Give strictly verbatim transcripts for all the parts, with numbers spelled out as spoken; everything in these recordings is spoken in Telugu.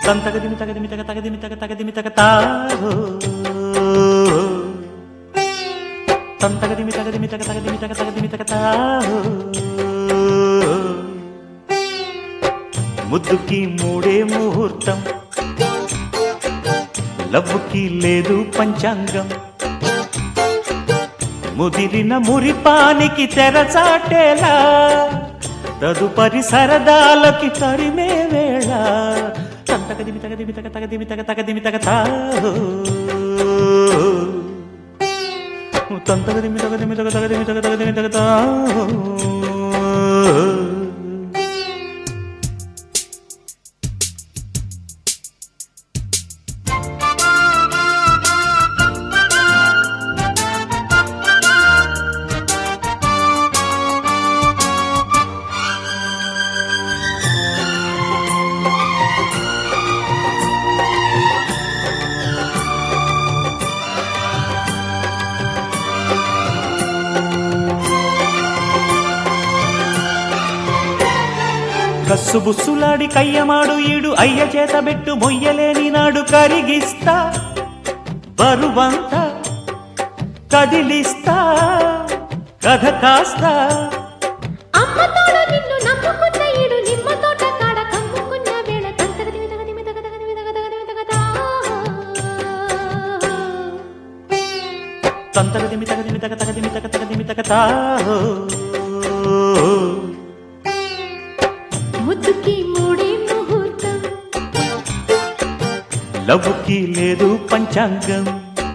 తంతగదిమి తగదిమి తగ తగదిమి తగ తగదిమి తగ తాహో తంతగదిమి తగదిమి తగ తగదిమి తగ తగదిమి తగ తాహో ముద్దుకి మూడే ముహూర్తం లవ్వుకి లేదు పంచాంగం ముదిరిన మురిపానికి తెరచాటేలా తదుపరి సరదాలకి తరిమే వేళ తంతగదిమి తగదిమి తగ తగదిమి తగ తగదిమి తగ తాహో తంతగదిమి తగదిమి తగ తగదిమి తగ తగదిమి తగ తాహో కస్సు బుస్సులాడి కయ్యమాడు ఈడు అయ్య చేత బెట్టు మొయ్యలేని నాడు కరిగిస్తా బరువంతా కదిలిస్తా కథ కాస్తా తంతగదిమి తగదిమి తగ తగదిమి తగ తగదిమి తగ తాహో ముద్దుకి మూడే ముహూర్తం లవ్వుకి లేదు పంచాంగం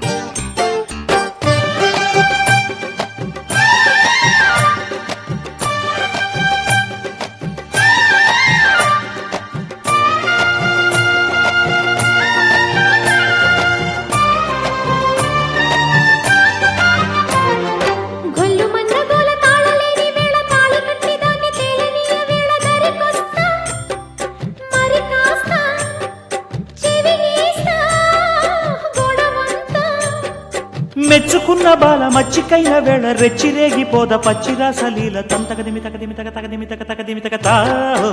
మెచ్చుకున్న బాల మచ్చికైన వేళ రెచ్చిరేగిపోద పచ్చిరాసలీల తంతగదిమి తగదిమి తగ తగదిమి తగ తగదిమి తగ తాహో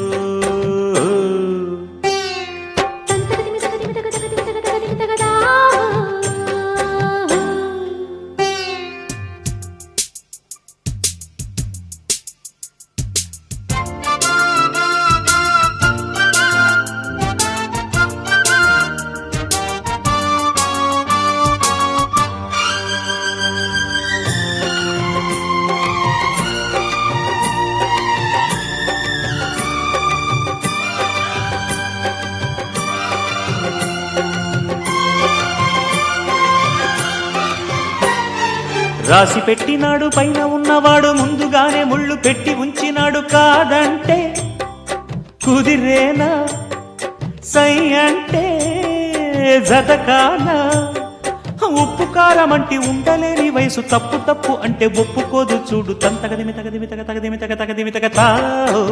రాసి పెట్టినాడు పైన ఉన్నవాడు ముందుగానే ముళ్ళు పెట్టి ఉంచినాడు కాదంటే కుదిరేనా సై అంటే జతకానా ఉప్పు కారం అంటే ఉండలేని వయసు తప్పు తప్పు అంటే ఒప్పుకోదు చూడు తంతగదిమి తగదిమి తగ తగదిమి తగ తగదిమి తగ తాహో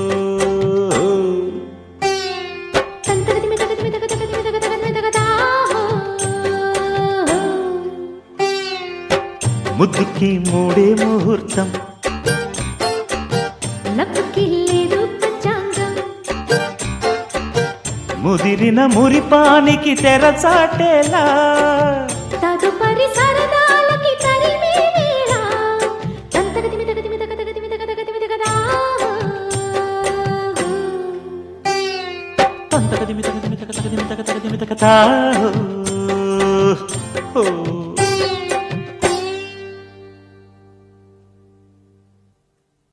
ముద్దుకి మూడే ముహూర్తం లవ్వుకి లేదు పంచాంగం ముదిరిన మురిపానికి తెరచాటేలా తదుపరి సరదాలకి తరిమే వేళ తంతగదిమి తగదిమి తగ తగదిమి తగ తగదిమి తగ తాహో తంతగదిమి తగదిమి తగ తగదిమి తగ తగదిమి తగ తాహో